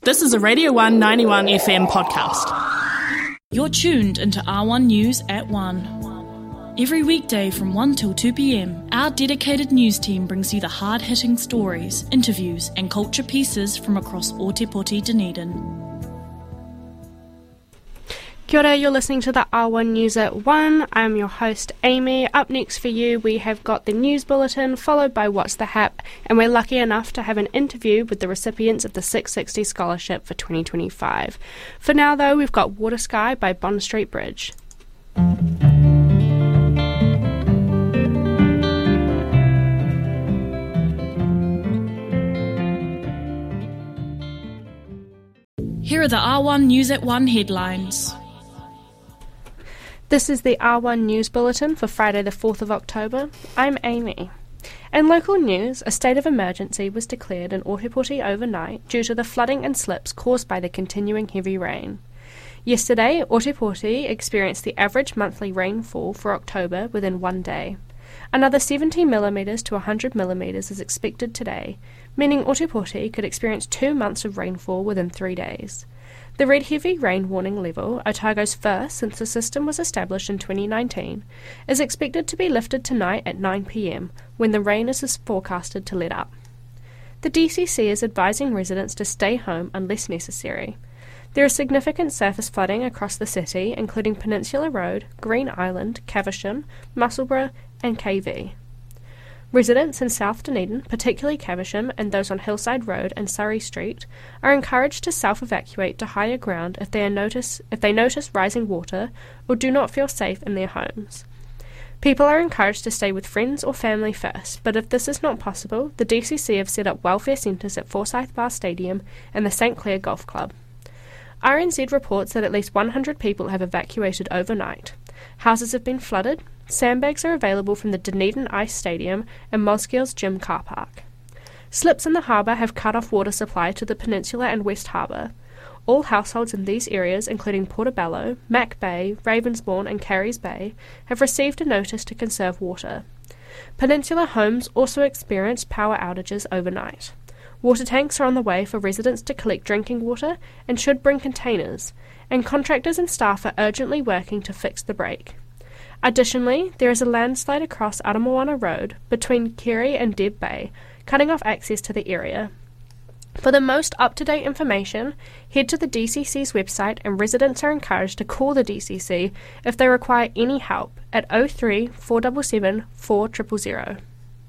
This is a Radio 1 91 FM podcast. You're tuned into R1 News at 1. Every weekday from 1 till 2 p.m, our dedicated news team brings you the hard-hitting stories, interviews and culture pieces from across Ōtepoti, Dunedin. Kia ora, you're listening to the R1 News at 1. I'm your host, Amy. Up next for you, we have got the news bulletin, followed by What's the Hap, and we're lucky enough to have an interview with the recipients of the 660 Scholarship for 2025. For now, though, we've got Water Sky by Bond Street Bridge. Here are the R1 News at 1 headlines. This is the R1 News Bulletin for Friday the 4th of October. I'm Amy. In local news, a state of emergency was declared in Ōtepoti overnight due to the flooding and slips caused by the continuing heavy rain. Yesterday, Ōtepoti experienced the average monthly rainfall for October within one day. Another 70 millimetres to 100 millimetres is expected today, meaning Ōtepoti could experience 2 months of rainfall within 3 days. The red heavy rain warning level, Otago's first since the system was established in 2019, is expected to be lifted tonight at 9 p.m, when the rain is forecasted to let up. The DCC is advising residents to stay home unless necessary. There is significant surface flooding across the city, including Peninsula Road, Green Island, Caversham, Musselburgh and KV. Residents in South Dunedin, particularly Caversham and those on Hillside Road and Surrey Street, are encouraged to self-evacuate to higher ground if they notice rising water or do not feel safe in their homes. People are encouraged to stay with friends or family first, but if this is not possible, the DCC have set up welfare centres at Forsyth Bar Stadium and the St Clair Golf Club. RNZ reports that at least 100 people have evacuated overnight. Houses have been flooded. Sandbags are available from the Dunedin Ice Stadium and Mosgills Gym car park. Slips in the harbour have cut off water supply to the Peninsula and West Harbour. All households in these areas, including Portobello, Mac Bay, Ravensbourne and Carries Bay, have received a notice to conserve water. Peninsula homes also experienced power outages overnight. Water tanks are on the way for residents to collect drinking water and should bring containers, and contractors and staff are urgently working to fix the break. Additionally, there is a landslide across Aramoana Road between Kerry and Deb Bay, cutting off access to the area. For the most up-to-date information, head to the DCC's website, and residents are encouraged to call the DCC if they require any help at 03 477 4000.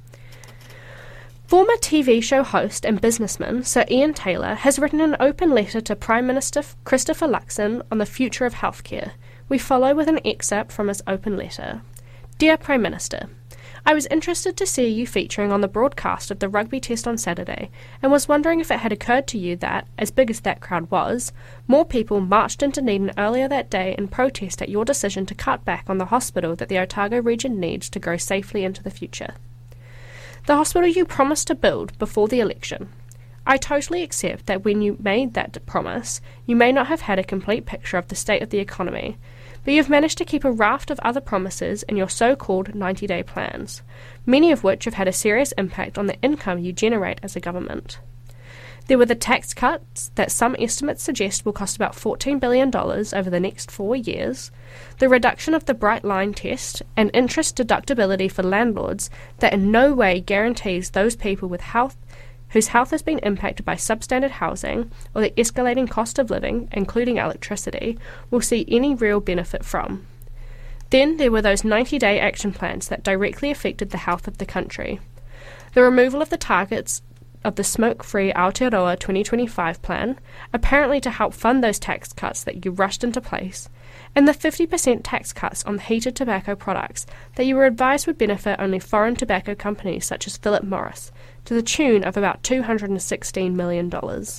Former TV show host and businessman Sir Ian Taylor has written an open letter to Prime Minister Christopher Luxon on the future of healthcare. We follow with an excerpt from his open letter. Dear Prime Minister, I was interested to see you featuring on the broadcast of the rugby test on Saturday and was wondering if it had occurred to you that, as big as that crowd was, more people marched into Dunedin earlier that day in protest at your decision to cut back on the hospital that the Otago region needs to grow safely into the future. The hospital you promised to build before the election. I totally accept that when you made that promise, you may not have had a complete picture of the state of the economy, but you've managed to keep a raft of other promises in your so-called 90-day plans, many of which have had a serious impact on the income you generate as a government. There were the tax cuts that some estimates suggest will cost about $14 billion over the next 4 years, the reduction of the Bright Line test, and interest deductibility for landlords that in no way guarantees those people with whose health has been impacted by substandard housing or the escalating cost of living, including electricity, will see any real benefit from. Then there were those 90-day action plans that directly affected the health of the country. The removal of the targets of the Smoke-Free Aotearoa 2025 plan, apparently to help fund those tax cuts that you rushed into place, and the 50% tax cuts on heated tobacco products that you were advised would benefit only foreign tobacco companies such as Philip Morris, to the tune of about $216 million.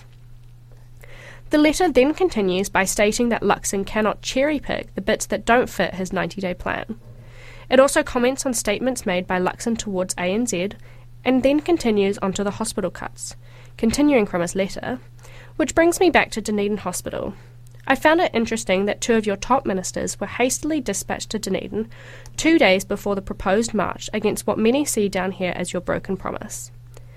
The letter then continues by stating that Luxon cannot cherry-pick the bits that don't fit his 90-day plan. It also comments on statements made by Luxon towards ANZ, and then continues onto the hospital cuts, continuing from his letter, which brings me back to Dunedin Hospital. I found it interesting that 2 of your top ministers were hastily dispatched to Dunedin 2 days before the proposed march against what many see down here as your broken promise.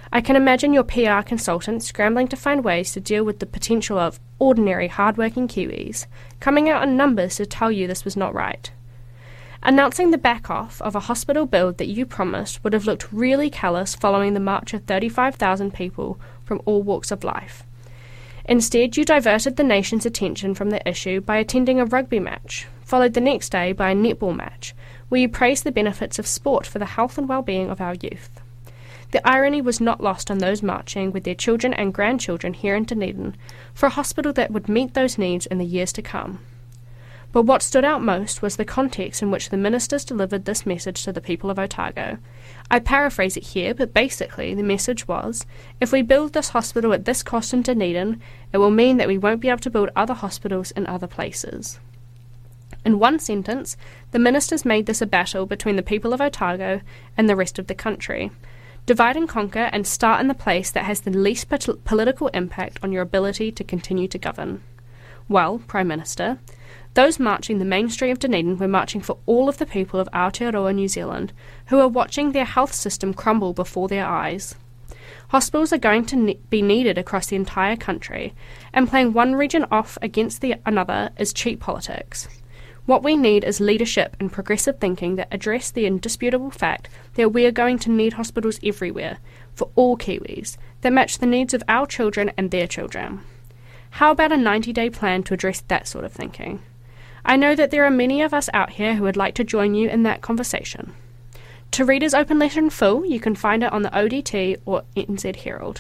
I can imagine your PR consultant scrambling to find ways to deal with the potential of ordinary, hard-working Kiwis, coming out in numbers to tell you this was not right. Announcing the back-off of a hospital build that you promised would have looked really callous following the march of 35,000 people from all walks of life. Instead, you diverted the nation's attention from the issue by attending a rugby match, followed the next day by a netball match, where you praised the benefits of sport for the health and well-being of our youth. The irony was not lost on those marching with their children and grandchildren here in Dunedin for a hospital that would meet those needs in the years to come. But what stood out most was the context in which the ministers delivered this message to the people of Otago. I paraphrase it here, but basically the message was, if we build this hospital at this cost in Dunedin, it will mean that we won't be able to build other hospitals in other places. In one sentence, the ministers made this a battle between the people of Otago and the rest of the country. Divide and conquer and start in the place that has the least political impact on your ability to continue to govern. Well, Prime Minister, those marching the main street of Dunedin were marching for all of the people of Aotearoa, New Zealand, who are watching their health system crumble before their eyes. Hospitals are going to be needed across the entire country, and playing one region off against another is cheap politics. What we need is leadership and progressive thinking that address the indisputable fact that we are going to need hospitals everywhere, for all Kiwis, that match the needs of our children and their children. How about a 90-day plan to address that sort of thinking? I know that there are many of us out here who would like to join you in that conversation. To read his open letter in full, you can find it on the ODT or NZ Herald.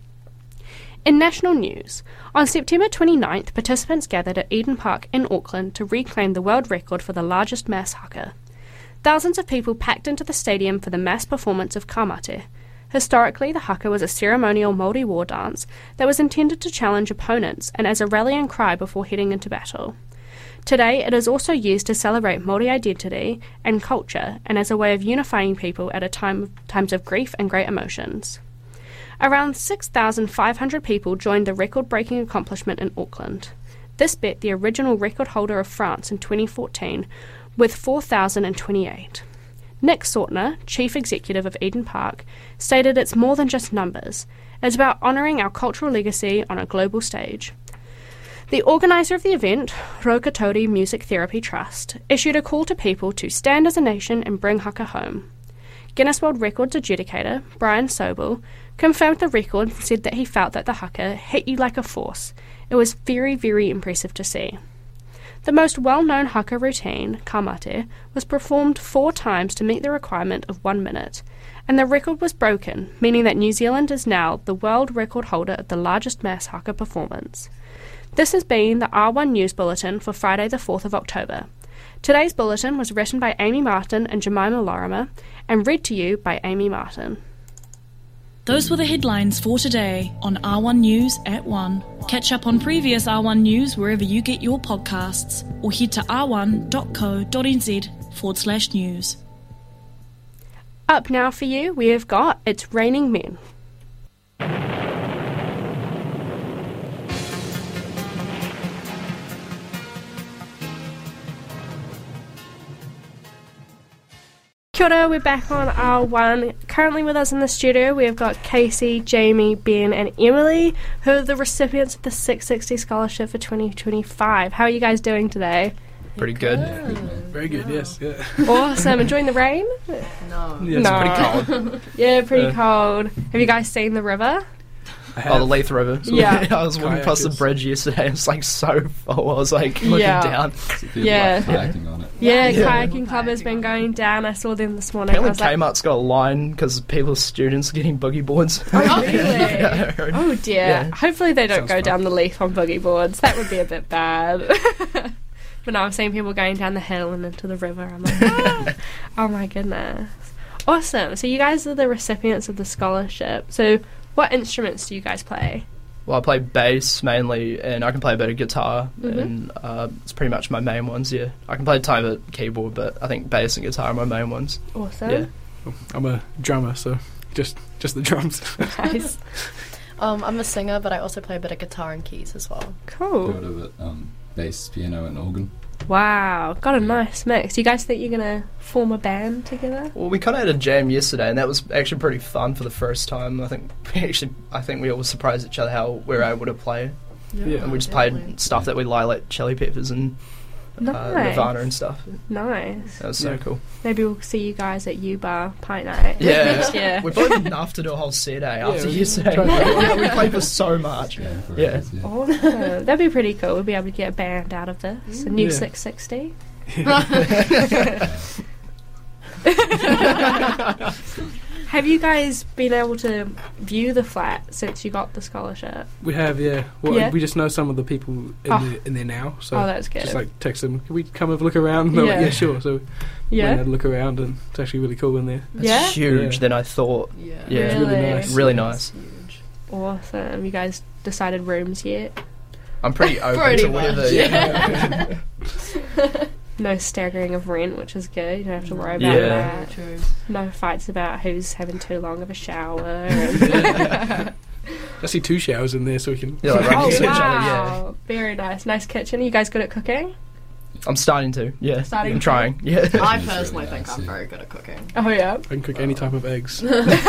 In national news, on September 29th, participants gathered at Eden Park in Auckland to reclaim the world record for the largest mass haka. Thousands of people packed into the stadium for the mass performance of Kamate. Historically, the haka was a ceremonial Māori war dance that was intended to challenge opponents and as a rallying cry before heading into battle. Today, it is also used to celebrate Māori identity and culture and as a way of unifying people at times of grief and great emotions. Around 6,500 people joined the record-breaking accomplishment in Auckland. This beat the original record holder of France in 2014 with 4,028. Nick Sortner, Chief Executive of Eden Park, stated it's more than just numbers. It's about honouring our cultural legacy on a global stage. The organiser of the event, Raukatori Music Therapy Trust, issued a call to people to stand as a nation and bring haka home. Guinness World Records adjudicator, Brian Sobel, confirmed the record and said that he felt that the haka hit you like a force. It was very, very impressive to see. The most well-known haka routine, Kamate, was performed 4 times to meet the requirement of 1 minute, and the record was broken, meaning that New Zealand is now the world record holder of the largest mass haka performance. This has been the R1 News Bulletin for Friday the 4th of October. Today's bulletin was written by Amy Martin and Jemima Lorimer and read to you by Amy Martin. Those were the headlines for today on R1 News at 1. Catch up on previous R1 News wherever you get your podcasts or head to r1.co.nz/news. Up now for you, we have got It's Raining Men. Kia ora, we're back on R1. Currently with us in the studio, we have got Casey, Jamie, Ben and Emily, who are the recipients of the 660 Scholarship for 2025. How are you guys doing today? Pretty good. Very good, yes. Yeah. Awesome. Enjoying the rain? No. Yeah, it's pretty cold. Yeah, pretty cold. Have you guys seen the river? Oh, the Leith River. So Yeah. I was walking past the bridge yesterday. It's like so full. I was like looking down. Yeah. Kayaking on it. Yeah, kayaking club has been going down. I saw them this morning. Apparently Kmart's got a line because students are getting boogie boards. Oh, really? Yeah. Oh, dear. Yeah. Hopefully they don't Sounds go fun. down the Leith on boogie boards. That would be a bit bad. But no, I'm seeing people going down the hill and into the river. I'm like, oh my goodness. Awesome. So you guys are the recipients of the scholarship. So what instruments do you guys play? Well, I play bass mainly, and I can play a bit of guitar, and it's pretty much my main ones, yeah. I can play a tiny bit of keyboard, but I think bass and guitar are my main ones. Awesome. Yeah. I'm a drummer, so just the drums. Nice. I'm a singer, but I also play a bit of guitar and keys as well. Cool. Do a bit of bass, piano, and organ. Wow, got a nice mix. Do you guys think you're gonna form a band together? Well, we kind of had a jam yesterday, and that was actually pretty fun for the first time. I think we all were surprised at each other how we were able to play, Yeah. and we just played stuff that we like Chili Peppers and Nice. Nirvana and stuff. Nice. That was so Yeah. cool. Maybe we'll see you guys at U-Bar Pint Night Yeah. next year. We played enough to do a whole set after we yesterday. tried Yeah, we played for so much. Yeah. Awesome. That'd be pretty cool. We'll be able to get a band out of this. A new Yeah. 660. Have you guys been able to view the flat since you got the scholarship? We have, yeah. Well, Yeah? we just know some of the people in there now, so Oh, that's good. just like text them, can we come have a look around? And they're like, Yeah. yeah, sure. So we Yeah? had a look around, and it's actually really cool in there. It's Yeah? huge Yeah. than I thought. Yeah. Yeah. It's really nice. Really nice. Huge. Awesome. You guys decided rooms yet? I'm pretty open Pretty to whatever. much, Yeah. No staggering of rent, which is good. You don't have to worry about Yeah. that. True. No fights about who's having too long of a shower. And I see 2 showers in there, so we can. Yeah, like right oh, next to each other, wow. Very nice. Nice kitchen. Are you guys good at cooking? I'm starting to. Yeah. Starting I'm to? trying. Yeah. I It's personally really think nice, I'm yeah. very good at cooking. Oh, yeah. I can cook any type of eggs.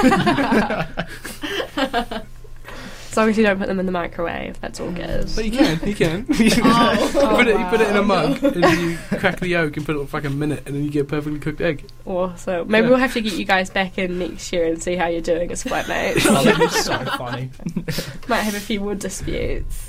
As long as you don't put them in the microwave, that's all good. But you can. Oh. You put it in a wow. mug, and then you crack the yolk and put it on for like a minute, and then you get a perfectly cooked egg. Awesome. Maybe Yeah. we'll have to get you guys back in next year and see how you're doing as flatmates. Oh, that'd be so funny. Might have a few more disputes.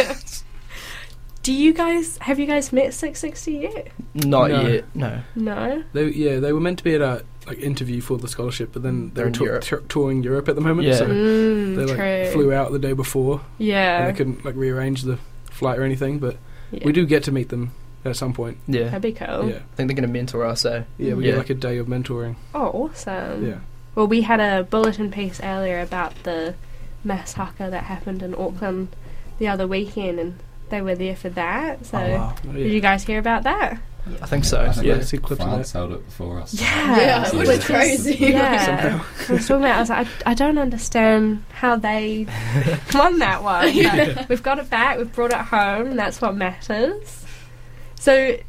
Have you guys met 660 yet? Not No. yet. No. No? They were meant to be at a interview for the scholarship, but then They're they're in Europe. touring Europe at the moment. Yeah. So they True. flew out the day before, and Yeah. they couldn't rearrange the flight or anything. But Yeah. we do get to meet them at some point. Yeah. That'd be cool. Yeah, I think they're going to mentor us, eh? yeah, we Yeah. get like a day of mentoring. Oh, awesome. Yeah, Well, we had a bulletin piece earlier about the mass haka that happened in Auckland the other weekend, and they were there for that. So, Oh, wow. Oh, did you yeah. guys hear about that? I think so. I think Yeah, like see clips of France that. held it before us. Yeah, which which is is crazy. Yeah. Somehow. I was talking about, I was like, I don't understand how they won that one. But we've got it back, we've brought it home, and that's what matters. So,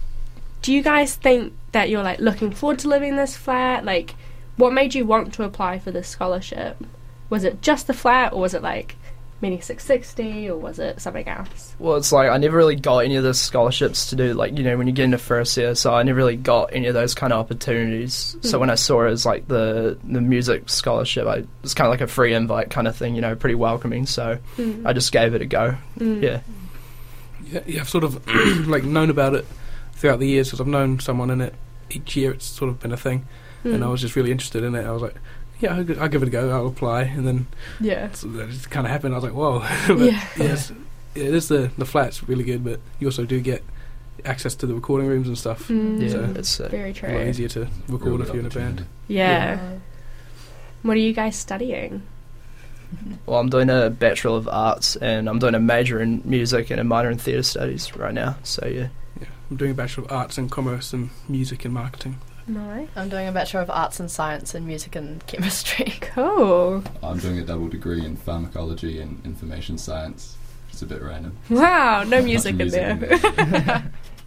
do you guys think that you're like looking forward to living this flat? Like, what made you want to apply for this scholarship? Was it just the flat, or was it like meeting 660, or was it something else? Well, it's like I never really got any of the scholarships to do, like, you know, when you get into first year, so I never really got any of those kind of opportunities. So when I saw it as like the music scholarship, it was kind of like a free invite kind of thing, you know, pretty welcoming. So I just gave it a go. Yeah. Yeah, I've sort of like known about it throughout the years because I've known someone in it each year. It's sort of been a thing, and I was just really interested in it. I was like, yeah, I'll give it a go. I'll apply, and then Yeah. so that just kind of happened. I was like, whoa. But Yeah. yes, it is the flat's really good, but you also do get access to the recording rooms and stuff. Yeah, So- it's Very A lot true. easier to record if you're in a band. Yeah. What are you guys studying? well, I'm doing a Bachelor of Arts, and I'm doing a major in music and a minor in theatre studies right now. So yeah. I'm doing a Bachelor of Arts in Commerce and Music and Marketing. No. I'm doing a Bachelor of Arts and Science in Music and Chemistry. Cool. I'm doing a double degree in pharmacology and information science. It's a bit random. Wow, no Much music in there. there.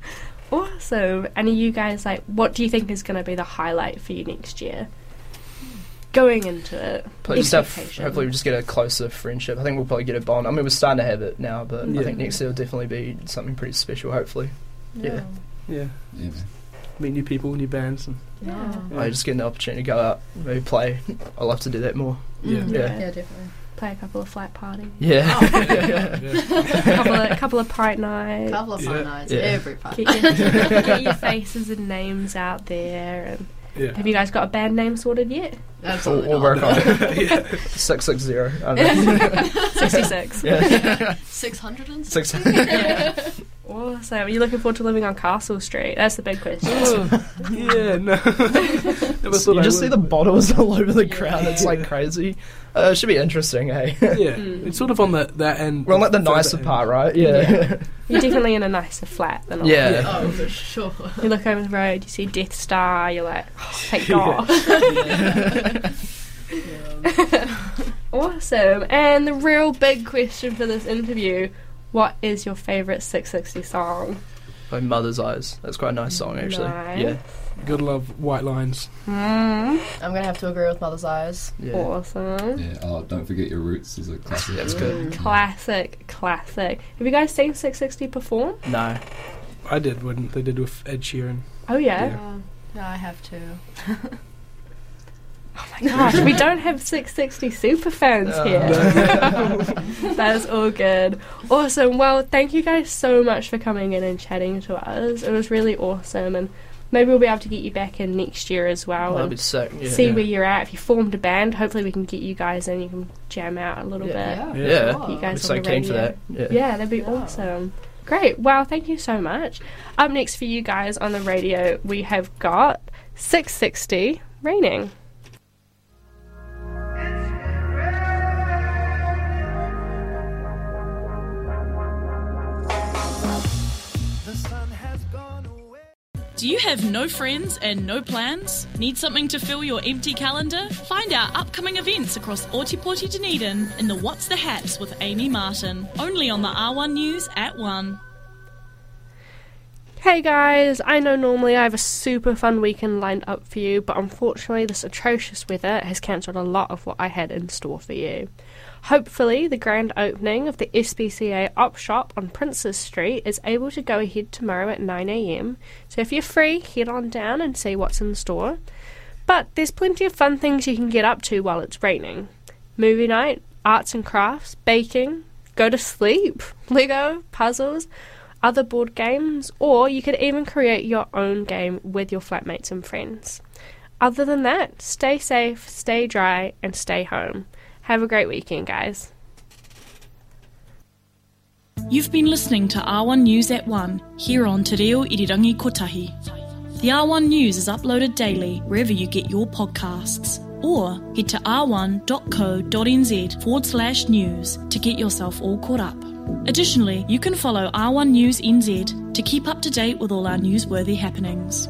Awesome. And are you guys like, what do you think is going to be the highlight for you next year? Going into it. Probably just have, Expectation. hopefully we just get a closer friendship. I think we'll probably get a bond. I mean, we're starting to have it now, but Yeah. I think next year will definitely be something pretty special, hopefully. Yeah. Yeah, Yeah. meet new people, new bands, and Yeah. Yeah. I just get an opportunity to go out, maybe play. I love to do that more. yeah. Yeah. Yeah, definitely. Play a couple of flat parties. Yeah. Yeah. couple of pride nights. Couple of fun Yeah. nights Yeah. every part. Get your faces and names out there. And Yeah. have you guys got a band name sorted yet? Absolutely We'll not. work on it. 660. I mean, 66. yeah. 660? 600. Awesome. Are you looking forward to living on Castle Street? That's the big question. Yeah, no. Never thought You I just see would. the bottles all over the crowd. It's like crazy. It should be interesting, eh? Yeah, it's sort of on that end. We're on like the further nicer end. part, right? Yeah. You're definitely in a nicer flat than Yeah. Oh, for sure. You look over the road, you see Death Star, you're like, oh, thank God. Awesome. And the real big question for this interview, what is your favourite 660 song? by Mother's Eyes. That's quite a nice song, actually. Nice. Yeah. Gotta love White Lines. I'm going to have to agree with Mother's Eyes. Yeah. Awesome. Yeah. Oh, Don't Forget Your Roots is a classic. Yeah, it's good. Classic. Have you guys seen 660 perform? No. I did when they did with Ed Sheeran. Oh, yeah? Yeah. No, I have to. Oh my gosh, we don't have 660 super fans here. That's all good. Awesome. Well, thank you guys so much for coming in and chatting to us. It was really awesome, and maybe we'll be able to get you back in next year as well. That'd and be sick. Yeah. see where you're at. If you formed a band, hopefully we can get you guys in. You can jam out a little bit. Yeah. sure. You guys I'm on so the keen for radio. that. Yeah, that'd be awesome. Great. Well, thank you so much. Up next for you guys on the radio, we have got 660 Raining. Do you have no friends and no plans? Need something to fill your empty calendar? Find our upcoming events across Ōtepoti Dunedin in the What's the Haps with Amy Martin, only on the R1 News at 1. Hey guys, I know normally I have a super fun weekend lined up for you, but unfortunately this atrocious weather has cancelled a lot of what I had in store for you. Hopefully the grand opening of the SPCA Op Shop on Princes Street is able to go ahead tomorrow at 9 a.m, so if you're free, head on down and see what's in store. But there's plenty of fun things you can get up to while it's raining. Movie night, arts and crafts, baking, go to sleep, Lego, puzzles, other board games, or you could even create your own game with your flatmates and friends. Other than that, stay safe, stay dry, and stay home. Have a great weekend, guys. You've been listening to R1 News at 1, here on Te Reo Irirangi Kotahi. The R1 News is uploaded daily wherever you get your podcasts, or head to r1.co.nz/news to get yourself all caught up. Additionally, you can follow R1 News NZ to keep up to date with all our newsworthy happenings.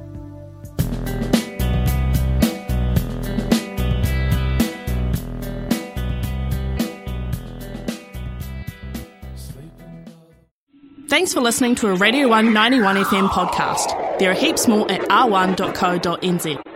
Thanks for listening to a Radio 1 91 FM podcast. There are heaps more at r1.co.nz.